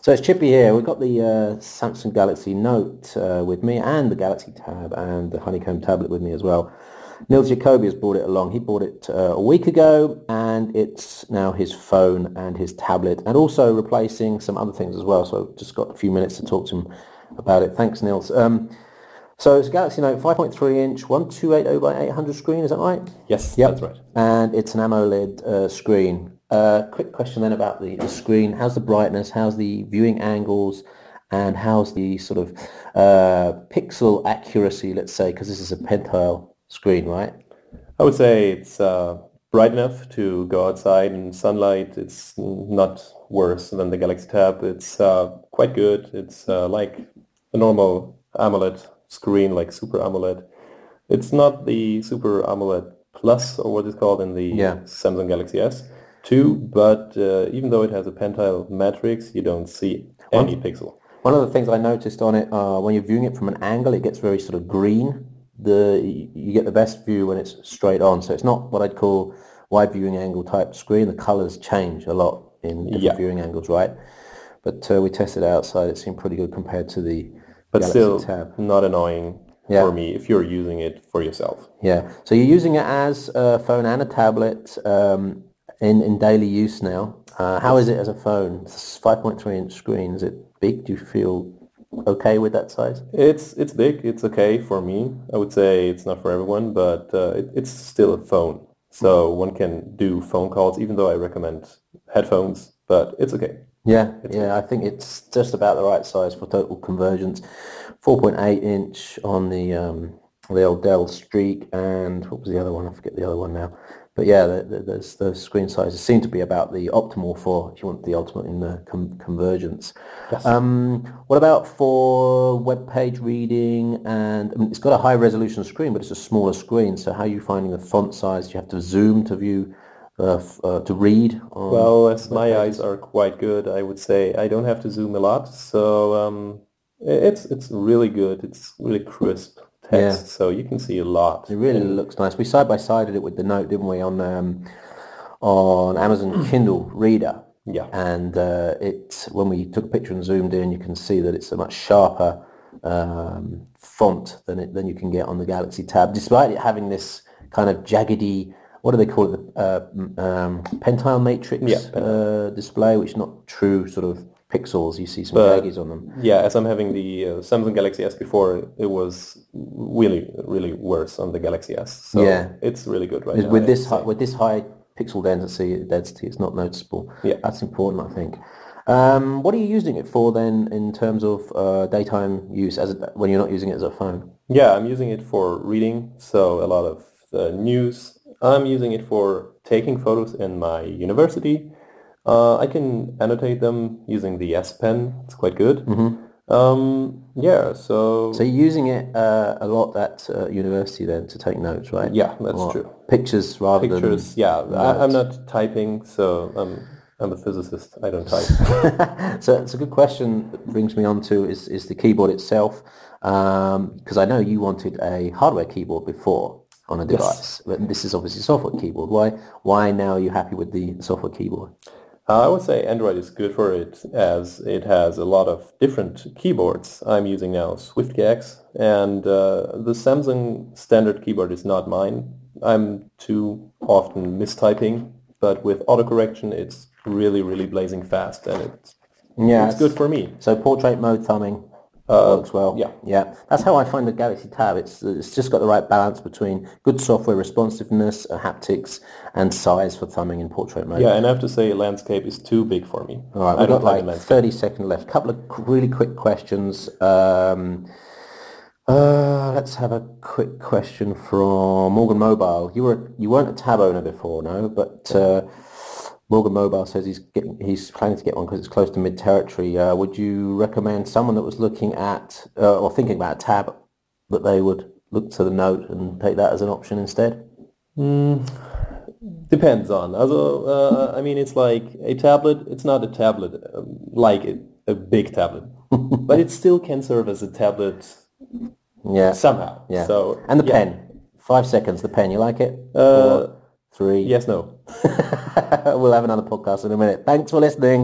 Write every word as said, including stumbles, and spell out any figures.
So it's Chippy here. We've got the uh, Samsung Galaxy Note uh, with me and the Galaxy Tab and the Honeycomb tablet with me as well. Nils Jacobi has brought it along. He bought it uh, a week ago and it's now his phone and his tablet and also replacing some other things as well. So I've just got a few minutes to talk to him about it. Thanks, Nils. Um, so it's a Galaxy Note five point three inch, twelve eighty by eight hundred screen, is that right? Yes, yep. That's right. And it's an AMOLED uh, screen. Uh, quick question then about the, the screen. How's the brightness? How's the viewing angles? And how's the sort of uh, pixel accuracy, let's say, because this is a pentile screen, right? I would say it's uh, bright enough to go outside in sunlight. It's not worse than the Galaxy Tab. It's uh, quite good. It's uh, like a normal AMOLED screen, like Super AMOLED. It's not the Super AMOLED Plus, or what it's called in the yeah. Samsung Galaxy S two, but uh, even though it has a pentile matrix, you don't see any one, pixel. One of the things I noticed on it, uh, when you're viewing it from an angle, it gets very sort of green. The you get the best view when it's straight on, so it's not what I'd call wide viewing angle type screen. The colors change a lot in different yeah. viewing angles, right? But uh, we tested it outside. It seemed pretty good compared to the but Galaxy still Tab. Not annoying yeah. for me if you're using it for yourself. Yeah. So you're using it as a phone and a tablet um, in in daily use now. Uh, how is it as a phone? It's five point three inch screen. Is it big? Do you feel okay with that size? It's it's big. It's okay for me. I would say it's not for everyone, but uh, it, it's still a phone. So one can do phone calls, even though I recommend headphones, but it's okay. Yeah, it's yeah. okay. I think it's just about the right size for total convergence. four point eight inch on the um, the old Dell Streak, and what was the other one? I forget the other one now. But yeah, the, the, the, the screen sizes seem to be about the optimal for if you want the ultimate in the com- convergence. Yes. Um, what about for web page reading? And I mean, it's got a high resolution screen, but it's a smaller screen. So how are you finding the font size? Do you have to zoom to view, uh, f- uh, to read? On well, as my pages? eyes are quite good, I would say I don't have to zoom a lot. So um, it's it's really good. It's really crisp text, yeah. so you can see a lot. It really and looks nice. We side by sided it with the Note, didn't we, on um, on Amazon Kindle Reader? Yeah. And uh, it when we took a picture and zoomed in, you can see that it's a much sharper um, font than it than you can get on the Galaxy Tab, despite it having this kind of jaggedy, what do they call it, uh, um, pentile matrix yeah, uh, display, which is not true sort of pixels. You see some but, jaggies on them. Yeah, as I'm having the uh, Samsung Galaxy S before, it was really, really worse on the Galaxy S. So yeah. it's really good right with, now. With this, high, with this high pixel density, density, it's not noticeable. Yeah. That's important, I think. Um, what are you using it for then in terms of uh, daytime use as a, when you're not using it as a phone? Yeah, I'm using it for reading, so a lot of uh, news. I'm using it for taking photos in my university. Uh, I can annotate them using the S Pen. It's quite good. Mm-hmm. Um, yeah, so... So you're using it uh, a lot at uh, university then to take notes, right? Yeah, that's or true. Pictures rather Pictures, than... Pictures, yeah. I, I'm not typing, so I'm, I'm a physicist. I don't type. So it's a good question that brings me on to is, is the keyboard itself. Because um, I know you wanted a hardware keyboard before on a device. Yes. But this is obviously a software keyboard. Why, why now are you happy with the software keyboard? Uh, I would say Android is good for it as it has a lot of different keyboards. I'm using now SwiftKX, and uh, the Samsung standard keyboard is not mine. I'm too often mistyping, but with autocorrection it's really, really blazing fast, and it's, yeah, it's, it's good for me. So portrait mode thumbing Uh, works well. Yeah. Yeah. That's how I find the Galaxy Tab. It's it's just got the right balance between good software responsiveness, uh, haptics, and size for thumbing in portrait mode. Yeah, and I have to say landscape is too big for me. All right, we've got like thirty seconds left. Couple of really quick questions. Um, uh, let's have a quick question from Morgan Mobile. You were you weren't a Tab owner before, no? But uh, Morgan Mobile says he's getting, he's planning to get one because it's close to mid territory. Uh, would you recommend someone that was looking at uh, or thinking about a Tab that they would look to the Note and take that as an option instead? Mm, depends on. Also, uh, I mean, it's like a tablet. It's not a tablet um, like a, a big tablet, but it still can serve as a tablet. Yeah. Somehow. Yeah. So and the yeah. pen. Five seconds. The pen. You like it? Uh, Three. Yes, no. We'll have another podcast in a minute. Thanks for listening.